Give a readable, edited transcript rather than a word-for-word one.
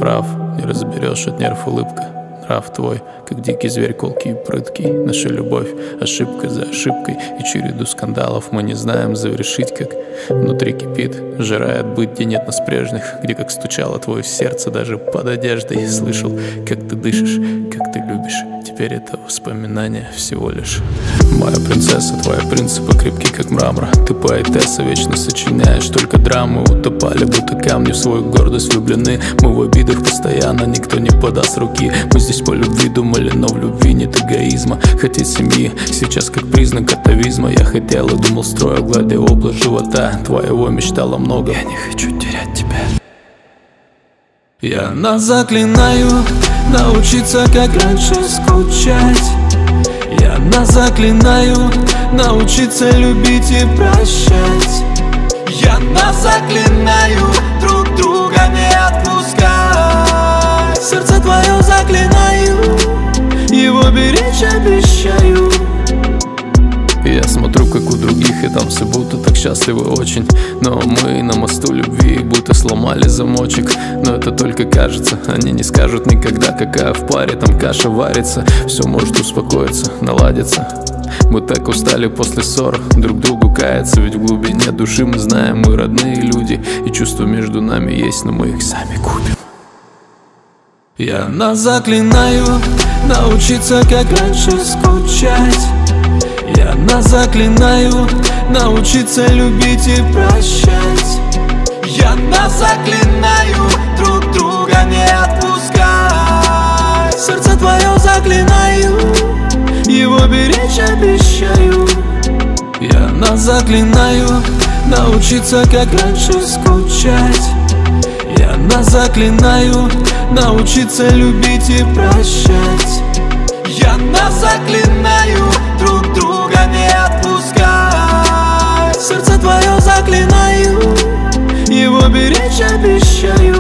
прав, не разберешь от нерв улыбка. Нрав твой, как дикий зверь, колкий и прыткий. Наша любовь ошибка за ошибкой, и череду скандалов мы не знаем завершить. Как внутри кипит, сжирает быть, где нет нас прежних, где как стучало твое сердце даже под одеждой. Слышал, как ты дышишь, как ты любишь. Теперь это воспоминание всего лишь. Моя принцесса, твои принципы крепки как мрамор. Ты поэтесса, вечно сочиняешь только драмы. Утопали будто камни в свою гордость влюблены. Мы в обидах постоянно, никто не подаст руки. Мы здесь по любви думали, но в любви нет эгоизма. Хотеть семьи сейчас как признак атовизма. Я хотел и думал, строил, гладя область живота твоего, мечтала много. Я не хочу терять тебя. Я нас заклинаю научиться, как раньше, скучать. Я нас заклинаю научиться любить и прощать. Я нас заклинаю друг друга не отпускать. Сердце твое заклинаю, его беречь обещаю. Я смотрю, как у других, и там все будто так счастливы очень. Но мы на мосту любви будто сломали замочек. Но это только кажется, они не скажут никогда, какая в паре там каша варится. Все может успокоиться, наладиться. Мы так устали после ссор друг другу каяться. Ведь в глубине души мы знаем, мы родные люди. И чувства между нами есть, но мы их сами купим. Я нас заклинаю научиться, как раньше, скучать. Я нас заклинаю научиться любить и прощать. Я нас заклинаю друг друга не отпускать. Сердце твое заклинаю, его беречь обещаю. Я нас заклинаю научиться, как раньше, скучать. Я нас заклинаю научиться любить и прощать. Я нас заклинаю друг друга не отпускать. Сердце твое заклинаю, его беречь обещаю.